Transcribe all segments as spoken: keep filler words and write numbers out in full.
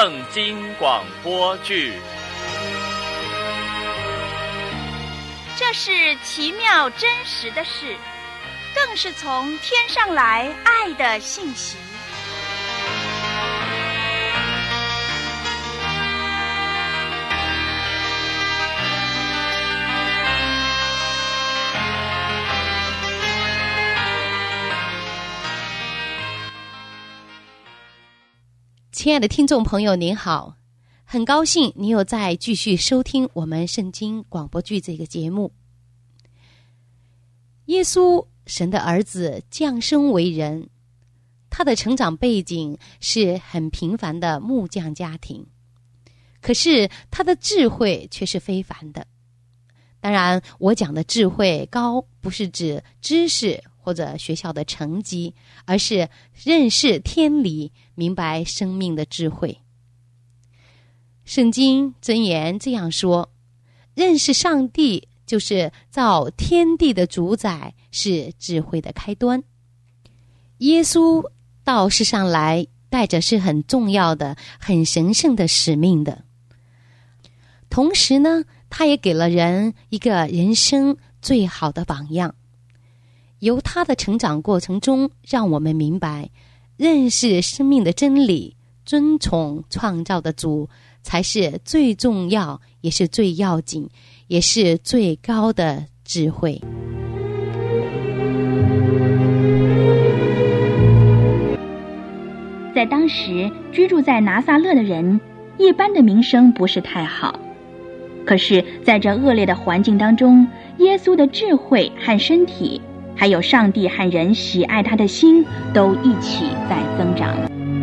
圣经广播剧。 这是奇妙真实的事，更是从天上来爱的信息。 亲爱的听众朋友您好，很高兴你又在继续收听我们圣经广播剧这个节目。耶稣，神的儿子，降生为人，他的成长背景是很平凡的木匠家庭，可是他的智慧却是非凡的。当然，我讲的智慧高不是指知识或者学校的成绩，而是认识天理，明白生命的智慧。圣经箴言这样说，认识上帝就是造天地的主宰，是智慧的开端。耶稣到世上来，带着是很重要的、很神圣的使命的。同时呢，他也给了人一个人生最好的榜样。由他的成长过程中，让我们明白，认识生命的真理，尊崇创造的主，才是最重要，也是最要紧，也是最高的智慧。 在当时居住在拿撒勒的人，一般的名声不是太好。可是在这恶劣的环境当中，耶稣的智慧和身体，还有上帝和人喜爱他的心，都一起在增长。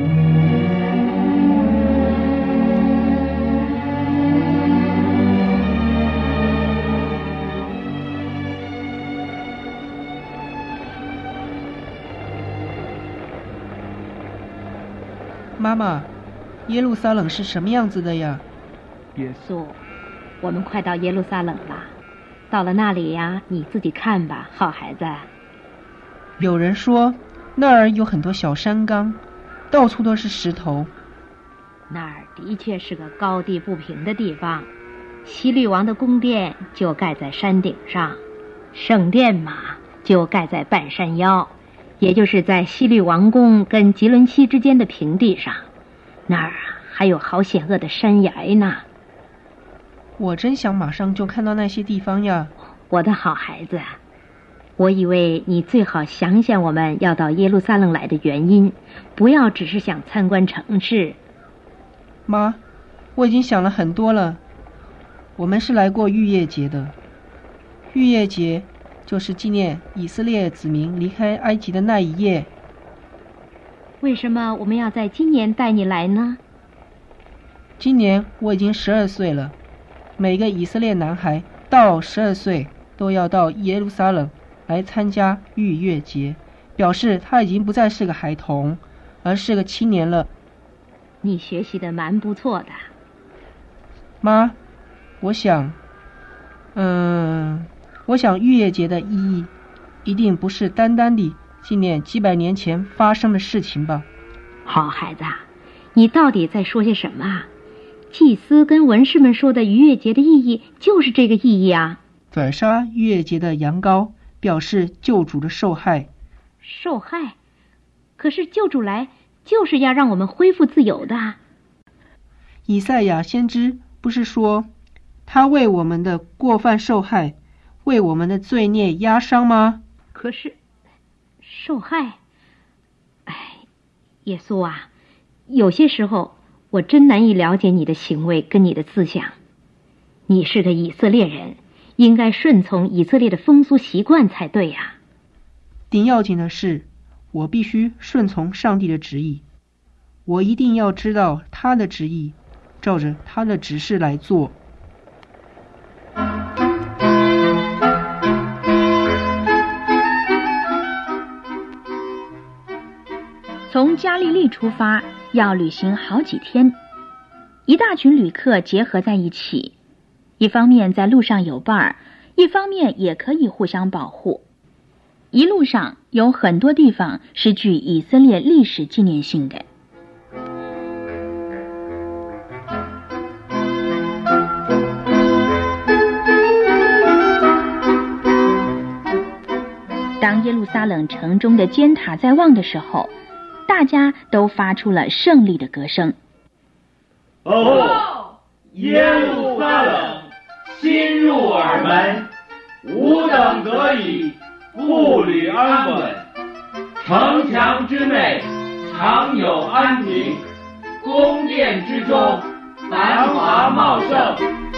妈妈，耶路撒冷是什么样子的呀？ 耶稣，我们快到耶路撒冷了。到了那里呀，你自己看吧，好孩子。 有人说那儿有很多小山岗，到处都是石头。 那儿的确是个高低不平的地方。希律王的宫殿就盖在山顶上，圣殿嘛就盖在半山腰，也就是在希律王宫跟吉伦西之间的平地上。那儿啊还有好险恶的山崖呢。 我真想马上就看到那些地方呀。 我的好孩子，我以为你最好想想我们要到耶路撒冷来的原因，不要只是想参观城市。 妈，我已经想了很多了。我们是来过逾越节的。逾越节就是纪念以色列子民离开埃及的那一夜。 为什么我们要在今年带你来呢？ 今年我已经十二岁了。每个以色列男孩到十二岁都要到耶路撒冷来参加逾越节，表示他已经不再是个孩童，而是个青年了。 你学习的蛮不错的。 妈，我想嗯，我想逾越节的意义一定不是单单地纪念几百年前发生的事情吧。 好孩子，你到底在说些什么啊？祭司跟文士们说的逾越节的意义就是这个意义啊。 宰杀逾越节的羊羔表示救主的受害。 受害？可是救主来就是要让我们恢复自由的。 以赛亚先知不是说他为我们的过犯受害，为我们的罪孽压伤吗？ 可是受害，哎，耶稣啊，有些时候我真难以了解你的行为跟你的思想。你是个以色列人，应该顺从以色列的风俗习惯才对呀。 顶要紧的是，我必须顺从上帝的旨意。我一定要知道他的旨意，照着他的指示来做。 从加利利出发，要旅行好几天。一大群旅客结合在一起，一方面在路上有伴儿，一方面也可以互相保护。一路上有很多地方是具以色列历史纪念性的。 耶路撒冷城中的尖塔在望的时候，大家都发出了胜利的歌声。 哦，耶路撒冷，新入耳门，吾等得以步履安稳，城墙之内常有安平，宫殿之中繁华茂盛。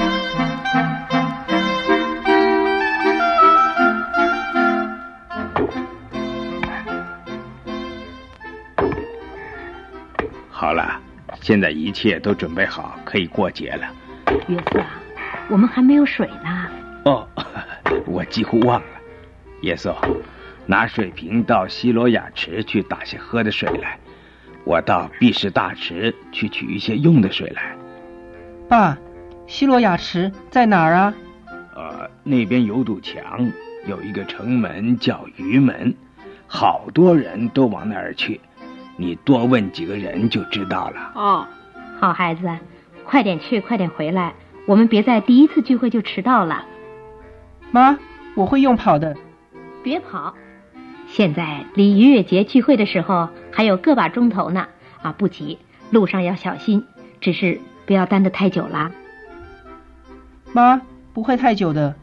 好了，现在一切都准备好，可以过节了。 约瑟，我们还没有水呢。 哦，我几乎忘了。耶稣，拿水瓶到西罗亚池去打些喝的水来，我到毕士大池去取一些用的水来。 爸，西罗亚池在哪儿啊？ 呃，那边有堵墙，有一个城门叫鱼门，好多人都往那儿去。你多问几个人就知道了。 哦，好孩子，快点去，快点回来，我们别在第一次聚会就迟到了。 妈，我会用跑的。 别跑，现在离逾越节聚会的时候还有个把钟头呢。啊，不急，路上要小心，只是不要耽得太久了。 妈，不会太久的。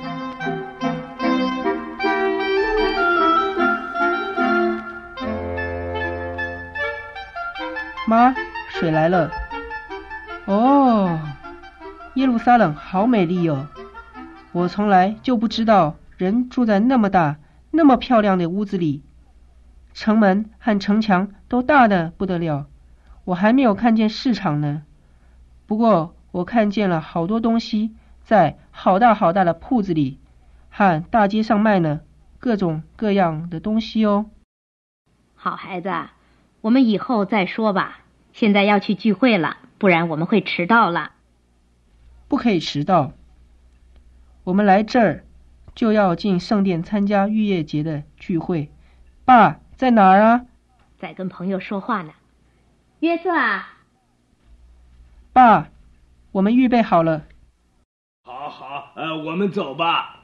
妈，水来了。哦，耶路撒冷好美丽哦！我从来就不知道人住在那么大、那么漂亮的屋子里，城门和城墙都大得不得了。我还没有看见市场呢，不过我看见了好多东西在好大好大的铺子里和大街上卖呢，各种各样的东西哦。 好孩子，我们以后再说吧，现在要去聚会了，不然我们会迟到了。 不可以迟到，我们来这儿就要进圣殿参加逾越节的聚会。爸在哪儿啊？ 在跟朋友说话呢。约瑟啊！ 爸，我们预备好了。 好好，呃，我们走吧。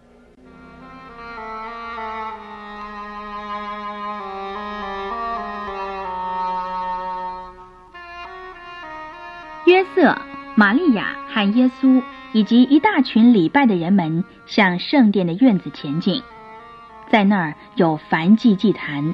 约瑟、玛利亚和耶稣以及一大群礼拜的人们向圣殿的院子前进，在那儿有燔祭祭坛。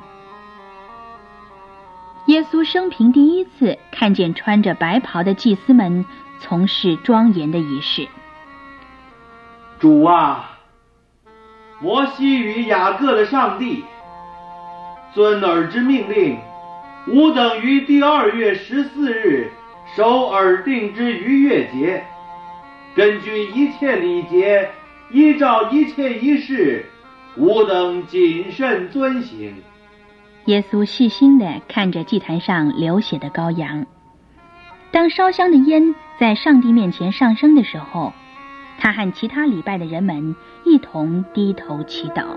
耶稣生平第一次看见穿着白袍的祭司们从事庄严的仪式。 主啊，摩西与雅各的上帝，遵尔之命令，吾等于第二月十四日守尔定之逾越节，根据一切礼节，依照一切仪式，吾等谨慎遵行。 耶稣细心地看着祭坛上流血的羔羊。当烧香的烟在上帝面前上升的时候，他和其他礼拜的人们一同低头祈祷。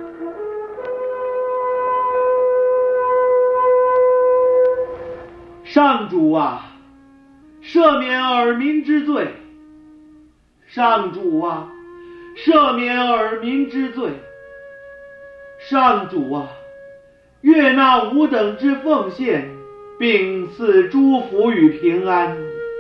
上主啊，赦免尔民之罪！上主啊，赦免尔民之罪！上主啊，悦纳吾等之奉献，并赐祝福与平安。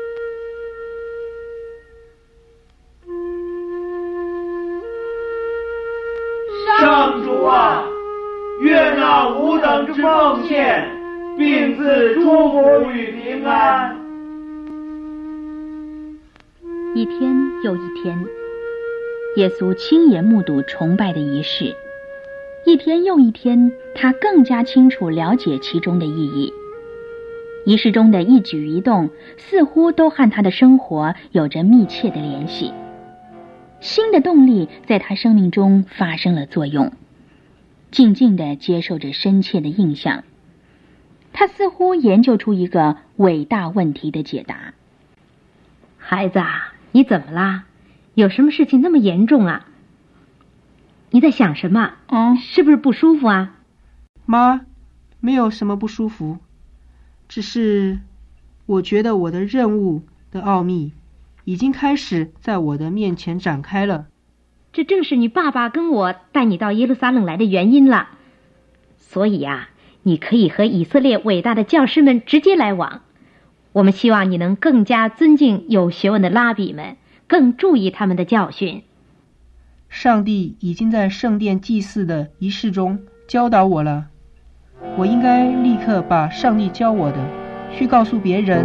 上主啊，悦纳吾等之奉献，并赐祝福与平安。 一天又一天，耶稣亲眼目睹崇拜的仪式。一天又一天，他更加清楚了解其中的意义。仪式中的一举一动似乎都和他的生活有着密切的联系。新的动力在他生命中发生了作用，静静地接受着深切的印象。他似乎研究出一个伟大问题的解答。 孩子啊，你怎么啦？有什么事情那么严重啊？你在想什么？ 哦， 是不是不舒服啊？ 妈，没有什么不舒服，只是我觉得我的任务的奥秘已经开始在我的面前展开了。 这正是你爸爸跟我带你到耶路撒冷来的原因了。 所以呀、啊，你可以和以色列伟大的教师们直接来往。我们希望你能更加尊敬有学问的拉比们，更注意他们的教训。 上帝已经在圣殿祭祀的仪式中教导我了，我应该立刻把上帝教我的去告诉别人。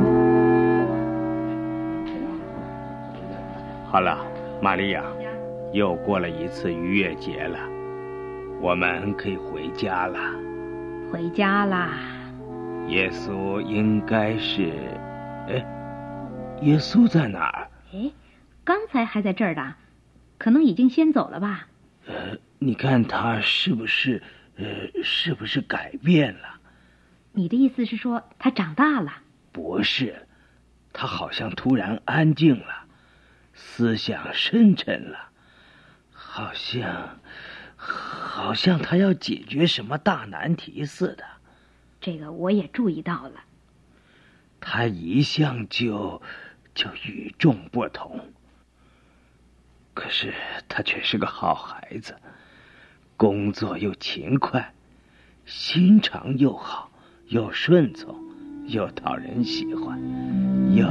好了，玛利亚，又过了一次逾越节了，我们可以回家了。 回家啦。 耶稣应该是，哎，耶稣在哪儿？ 哎，刚才还在这儿的，可能已经先走了吧。 呃，你看他是不是，呃，是不是改变了？ 你的意思是说他长大了？ 不是，他好像突然安静了，思想深沉了，好像，好像他要解决什么大难题似的。 这个我也注意到了。 他一向就就与众不同，可是他却是个好孩子，工作又勤快，心肠又好，又顺从，又讨人喜欢，又……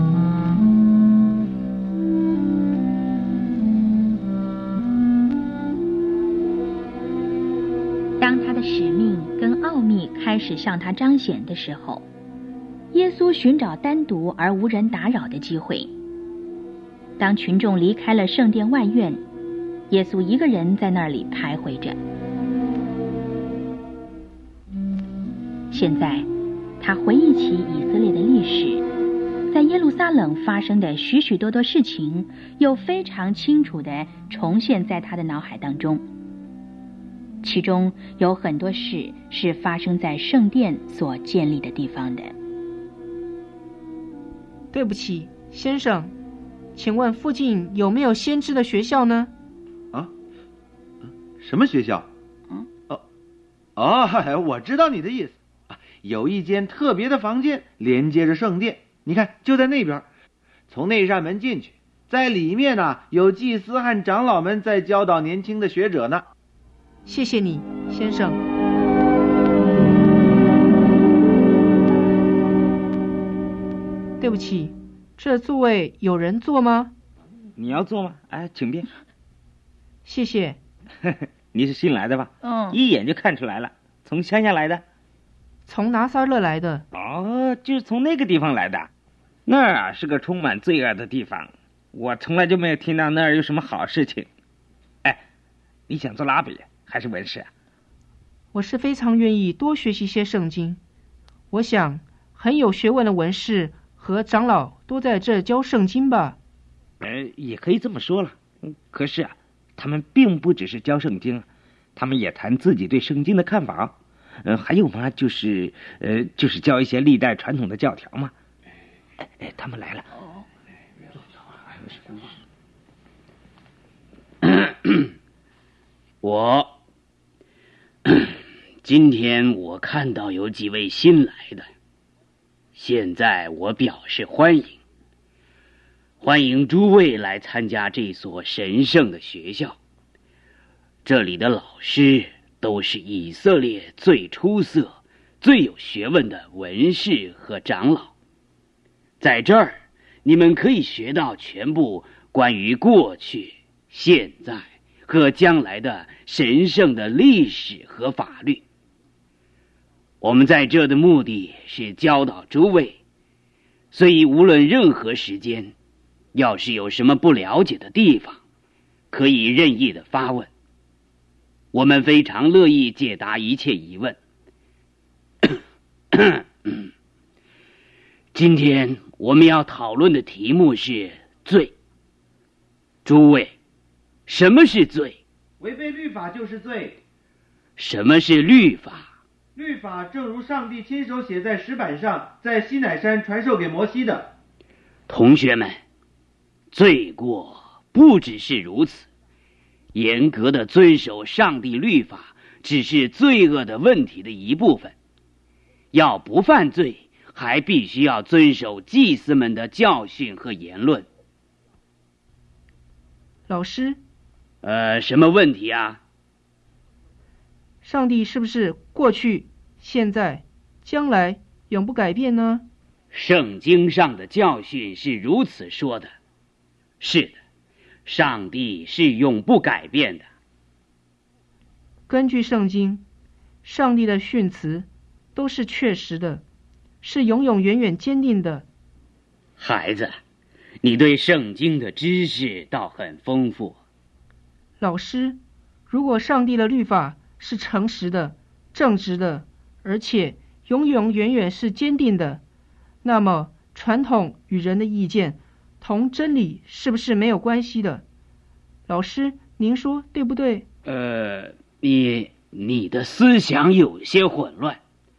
当他的使命跟奥秘开始向他彰显的时候，耶稣寻找单独而无人打扰的机会。当群众离开了圣殿外院，耶稣一个人在那里徘徊着。现在他回忆起以色列的历史，在耶路撒冷发生的许许多多事情又非常清楚地重现在他的脑海当中。其中有很多事是发生在圣殿所建立的地方的。 对不起，先生，请问附近有没有先知的学校呢？ 啊？什么学校？ 嗯？ 哦，哦，我知道你的意思。有一间特别的房间连接着圣殿，你看就在那边，从那扇门进去，在里面呢、啊、有祭司和长老们在教导年轻的学者呢。 谢谢你，先生。对不起，这座位有人坐吗？ 你要坐吗？哎，请便。 谢谢。 你是新来的吧？ 嗯， 一眼就看出来了，从乡下来的。 从拿撒勒来的。 哦，就是从那个地方来的。那儿啊是个充满罪恶的地方，我从来就没有听到那儿有什么好事情。哎，你想做拉比还是文士啊？ 我是非常愿意多学习些圣经。我想很有学问的文士和长老都在这教圣经吧。 呃，也可以这么说了。可是啊，他们并不只是教圣经，他们也谈自己对圣经的看法。呃，还有嘛，就是呃，就是教一些历代传统的教条嘛。哎哎，他们来了。 我今天我看到有几位新来的，现在我表示欢迎，欢迎诸位来参加这所神圣的学校。这里的老师都是以色列最出色、最有学问的文士和长老。在这儿，你们可以学到全部关于过去、现在和将来的神圣的历史和法律。我们在这的目的是教导诸位，所以无论任何时间，要是有什么不了解的地方，可以任意的发问。我们非常乐意解答一切疑问。今天我们要讨论的题目是罪。诸位，什么是罪？ 违背律法就是罪。 什么是律法？ 律法正如上帝亲手写在石板上，在西乃山传授给摩西的。 同学们，罪过不只是如此。严格的遵守上帝律法只是罪恶的问题的一部分，要不犯罪还必须要遵守祭司们的教训和言论。 老师， 呃，什么问题啊？ 上帝是不是过去、现在、将来永不改变呢？ 圣经上的教训是如此说的。是的，上帝是永不改变的。 根据圣经，上帝的训词都是确实的，是永永远远坚定的。 孩子，你对圣经的知识倒很丰富。 老师，如果上帝的律法是诚实的、正直的，而且永永远远是坚定的，那么传统与人的意见同真理是不是没有关系的？老师，您说对不对？ 呃，你你的思想有些混乱。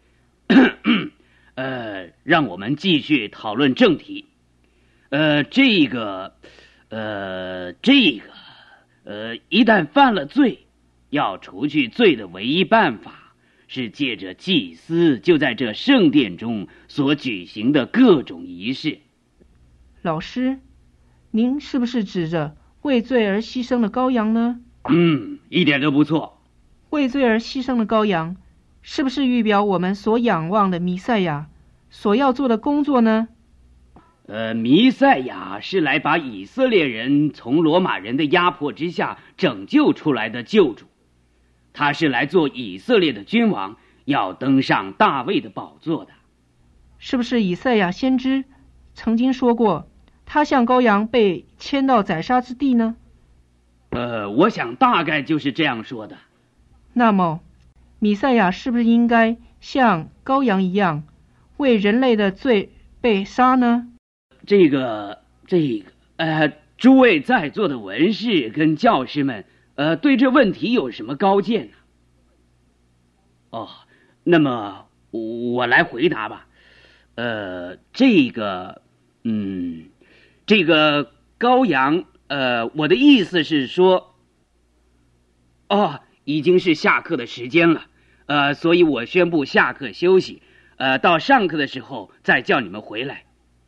呃，让我们继续讨论正题。呃，这个，呃，这个，呃，一旦犯了罪，要除去罪的唯一办法是借着祭司就在这圣殿中所举行的各种仪式。 老师，您是不是指着为罪而牺牲的羔羊呢？ 嗯，一点都不错。 为罪而牺牲的羔羊，是不是预表我们所仰望的弥赛亚所要做的工作呢？ 呃，弥赛亚是来把以色列人从罗马人的压迫之下拯救出来的救主，他是来做以色列的君王，要登上大卫的宝座的。 是不是以赛亚先知曾经说过，他像羔羊被牵到宰杀之地呢？ 呃，我想大概就是这样说的。 那么，弥赛亚是不是应该像羔羊一样，为人类的罪被杀呢？ 这个，这个，呃，诸位在座的文士跟教师们，呃，对这问题有什么高见呢？哦，那么我来回答吧。呃，这个，嗯，这个羔羊，呃，我的意思是说，哦，已经是下课的时间了，呃，所以我宣布下课休息，呃，到上课的时候再叫你们回来。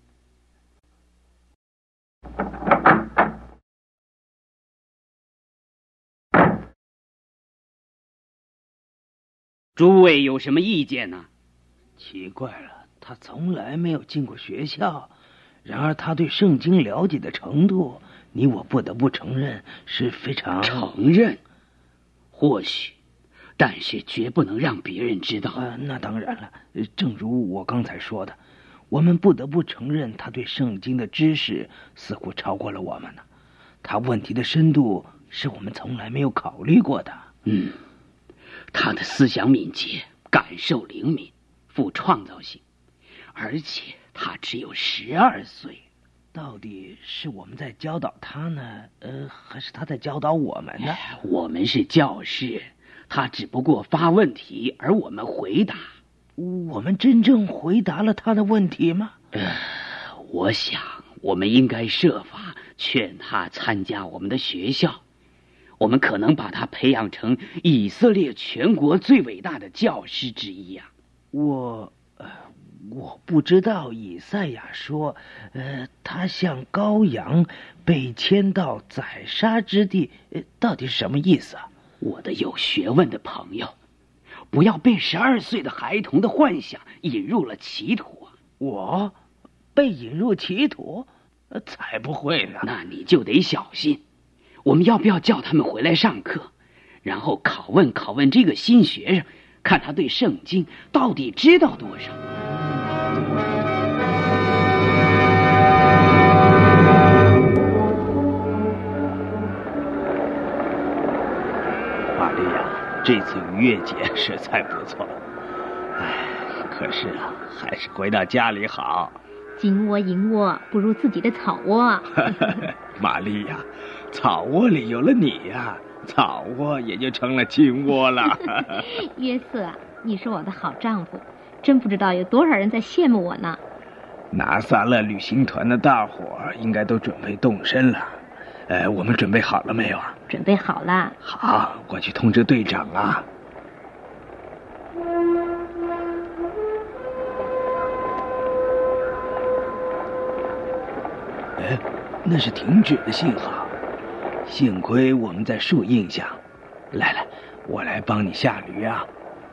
诸位有什么意见呢？ 奇怪了，他从来没有进过学校，然而他对圣经了解的程度，你我不得不承认是非常…… 承认？或许，但是绝不能让别人知道。 啊，那当然了，正如我刚才说的，我们不得不承认他对圣经的知识似乎超过了我们呢。他问题的深度是我们从来没有考虑过的。 嗯。他的思想敏捷，感受灵敏，富创造性，而且他只有十二岁。 到底是我们在教导他呢，呃，还是他在教导我们呢？ 我们是教师，他只不过发问题，而我们回答。 我们真正回答了他的问题吗？ 呃，我想我们应该设法劝他参加我们的学校。我们可能把他培养成以色列全国最伟大的教师之一呀、啊。 我，呃，我不知道以赛亚说，呃，他像羔羊被牵到宰杀之地，呃，到底是什么意思啊？ 我的有学问的朋友，不要被十二岁的孩童的幻想引入了歧途啊！ 我被引入歧途？呃，才不会呢！ 那你就得小心。我们要不要叫他们回来上课，然后拷问拷问这个新学生，看他对圣经到底知道多少？ 玛利亚，这次逾越节实在不错，唉，可是啊，还是回到家里好。 金窝银窝不如自己的草窝。 玛利亚，草窝里有了你呀、啊，草窝也就成了金窝了。 约瑟，你是我的好丈夫，真不知道有多少人在羡慕我呢。 拿撒勒旅行团的大伙应该都准备动身了，呃，我们准备好了没有啊？ 准备好了。 好，我去通知队长啊。哎，那是停止的信号，幸亏我们在树荫下。来来， 我来帮你下驴啊。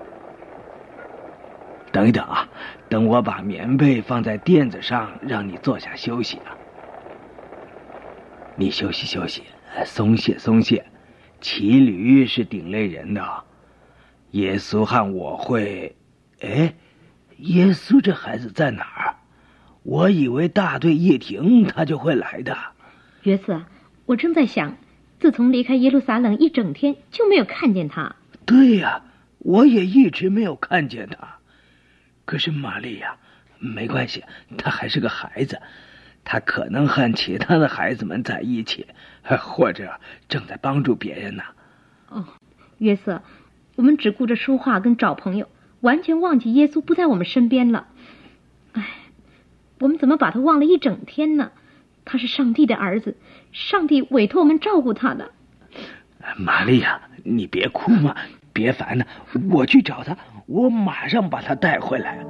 等一等啊，等我把棉被放在垫子上，让你坐下休息啊。你休息休息，松懈松懈。骑驴是顶累人的。耶稣和我会，哎，耶稣这孩子在哪儿？我以为大队一停他就会来的。 约瑟，我正在想，自从离开耶路撒冷一整天就没有看见他。 对呀，我也一直没有看见他。可是玛利亚，没关系，他还是个孩子，他可能和其他的孩子们在一起，或者正在帮助别人呢。 哦，约瑟，我们只顾着说话跟找朋友，完全忘记耶稣不在我们身边了。哎，我们怎么把他忘了一整天呢？他是上帝的儿子，上帝委托我们照顾他的。 玛利亚，你别哭嘛，别烦了，我去找他，我马上把他带回来。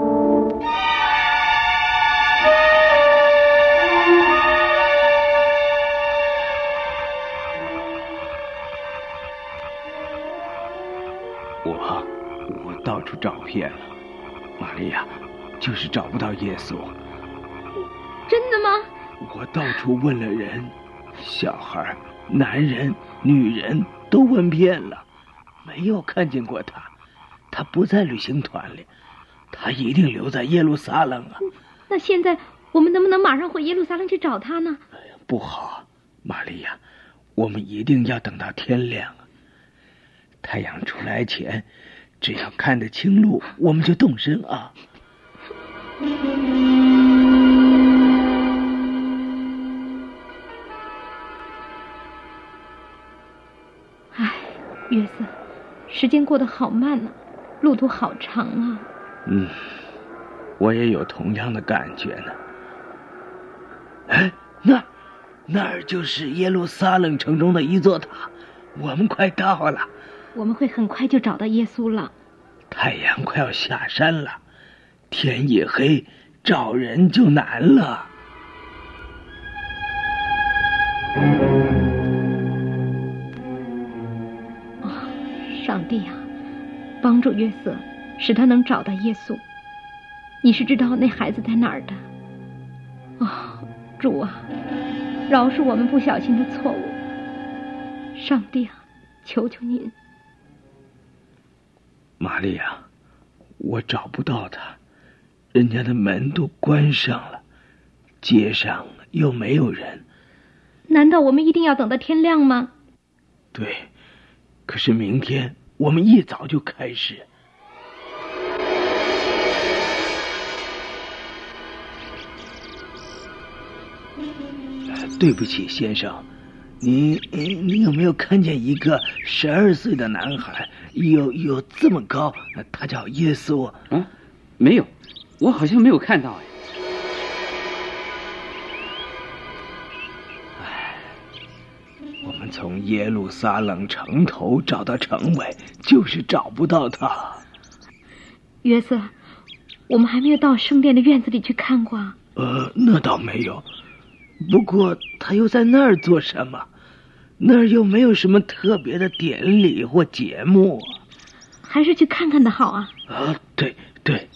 我我到处找遍了，玛利亚，就是找不到耶稣。 真的吗？ 我到处问了人，小孩、男人、女人都问遍了，没有看见过他。他不在旅行团里，他一定留在耶路撒冷啊。 那现在我们能不能马上回耶路撒冷去找他呢？ 哎呀，不好，玛利亚，我们一定要等到天亮。太阳出来前，只要看得清路，我们就动身啊。 唉，约瑟，时间过得好慢啊，路途好长啊。 嗯，我也有同样的感觉呢。哎，那那儿就是耶路撒冷城中的一座塔，我们快到了。 我们会很快就找到耶稣了。 太阳快要下山了，天一黑，找人就难了。 哦，上帝啊，帮助约瑟，使他能找到耶稣。你是知道那孩子在哪儿的。哦，主啊，饶恕我们不小心的错误。上帝啊，求求您。 玛利亚，我找不到他，人家的门都关上了，街上又没有人。 难道我们一定要等到天亮吗？ 对，可是明天我们一早就开始。对不起，先生，你你有没有看见一个十二岁的男孩，有有这么高？他叫耶稣。 啊，没有，我好像没有看到哎。 唉，我们从耶路撒冷城头找到城尾，就是找不到他。 约瑟，我们还没有到圣殿的院子里去看过啊。 呃，那倒没有。不过他又在那儿做什么？那儿又没有什么特别的典礼或节目。 还是去看看的好啊。 啊，对对。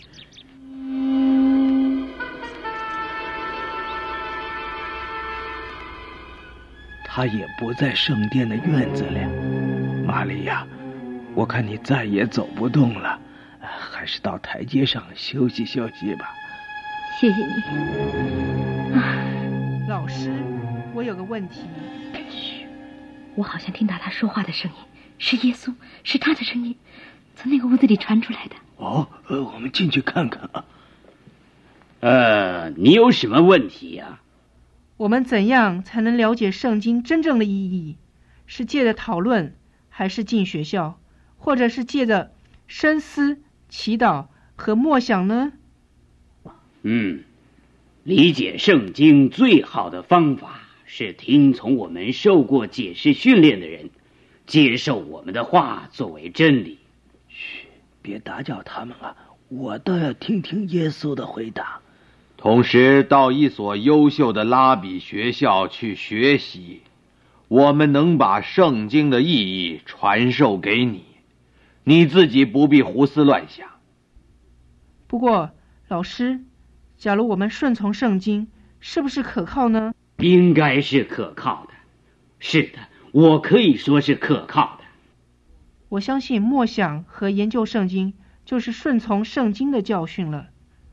他也不在圣殿的院子里。玛利亚，我看你再也走不动了，还是到台阶上休息休息吧。 谢谢你。啊， 老师，我有个问题。 嘘，我好像听到他说话的声音，是耶稣，是他的声音，从那个屋子里传出来的。 哦，呃，我们进去看看啊。 呃，你有什么问题呀？ 我们怎样才能了解圣经真正的意义？是借着讨论，还是进学校，或者是借着深思、祈祷和默想呢？ 嗯，理解圣经最好的方法是听从我们受过解释训练的人，接受我们的话作为真理。 嘘，别打搅他们啊，我倒要听听耶稣的回答。 同时到一所优秀的拉比学校去学习， 我们能把圣经的意义传授给你，你自己不必胡思乱想。 不过，老师，假如我们顺从圣经，是不是可靠呢？ 应该是可靠的。是的，我可以说是可靠的。 我相信默想和研究圣经就是顺从圣经的教训了。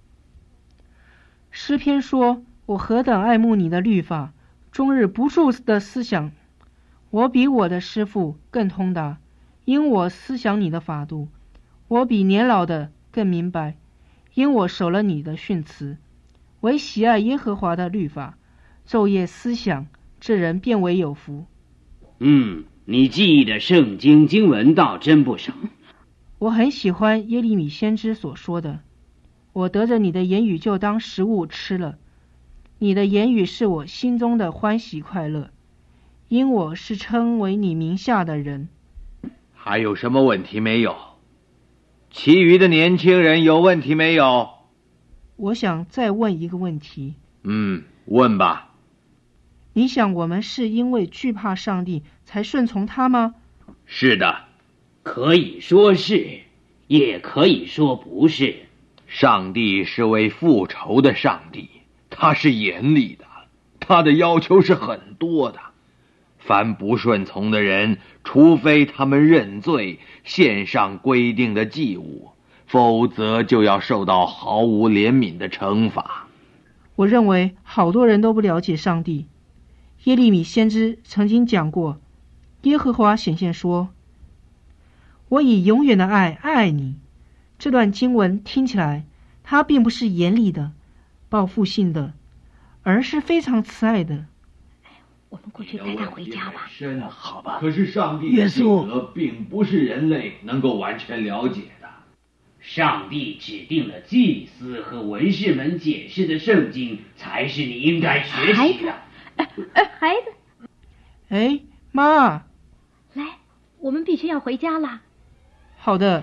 诗篇说，我何等爱慕你的律法，终日不住的思想。我比我的师父更通达，因我思想你的法度。我比年老的更明白，因我守了你的训词。唯喜爱耶和华的律法，昼夜思想，这人便为有福。 嗯，你记忆的圣经经文倒真不少。 我很喜欢耶利米先知所说的，我得着你的言语就当食物吃了，你的言语是我心中的欢喜快乐，因我是称为你名下的人。 还有什么问题没有？其余的年轻人有问题没有？ 我想再问一个问题。 嗯，问吧。 你想我们是因为惧怕上帝才顺从他吗？ 是的。 可以说是，也可以说不是。 上帝是位复仇的上帝，他是严厉的，他的要求是很多的。凡不顺从的人，除非他们认罪，献上规定的祭物，否则就要受到毫无怜悯的惩罚。 我认为好多人都不了解上帝。耶利米先知曾经讲过，耶和华显现说，我以永远的爱爱你。这段经文听起来，它并不是严厉的、报复性的，而是非常慈爱的。 我们过去带他回家吧。 好吧。可是上帝的性格并不是人类能够完全了解的。 上帝指定了祭司和文士们解释的圣经，才是你应该学习的。 哎哎，孩子， 哎，妈， 来，我们必须要回家了。 好的。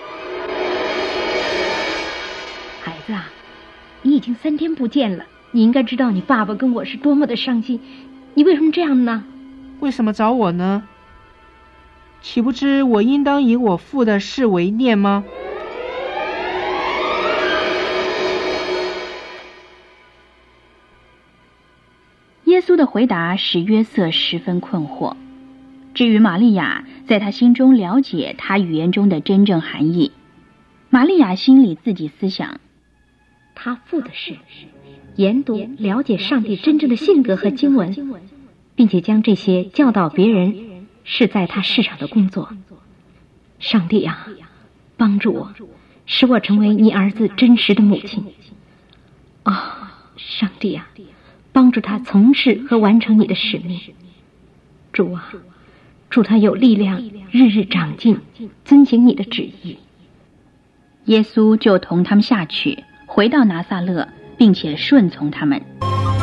孩子啊，你已经三天不见了，你应该知道你爸爸跟我是多么的伤心。你为什么这样呢？ 为什么找我呢？岂不知我应当以我父的事为念吗？ 耶稣的回答使约瑟十分困惑。至于玛利亚，在他心中了解他语言中的真正含义。玛利亚心里自己思想， 他父的事，研读了解上帝真正的性格和经文，并且将这些教导别人，是在他世上的工作。上帝啊，帮助我，使我成为你儿子真实的母亲。啊、哦，上帝啊，帮助他从事和完成你的使命。主啊，祝他有力量，日日长进，遵行你的旨意。 耶稣就同他们下去，回到拿撒勒，并且顺从他们。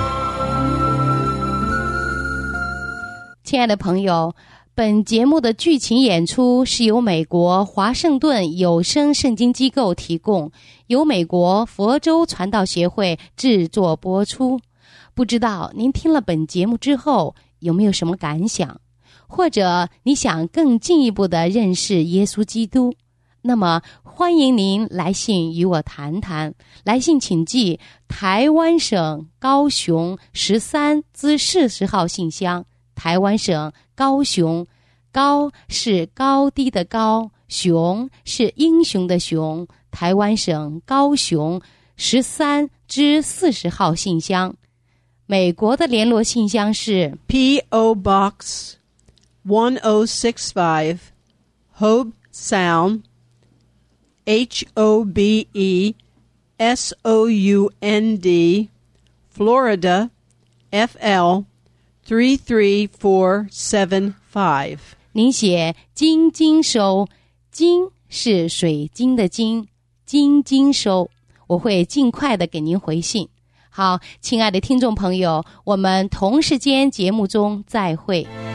亲爱的朋友，本节目的剧情演出是由美国华盛顿有声圣经机构提供，由美国佛州传道协会制作播出。不知道您听了本节目之后有没有什么感想，或者你想更进一步的认识耶稣基督？那么欢迎您来信与我谈谈。来信请寄台湾省高雄十三至四十号信箱，台湾省高雄，高是高低的高，雄是英雄的雄，台湾省高雄十三至四十号信箱。美国的联络信箱是 P O Box one oh six five Hobe Sound H O B E S O U N D Florida F L three three four seven five。 您写金金收，金是水晶的金，金金收，我会尽快的给您回信。好，亲爱的听众朋友，我们同时间节目中再会。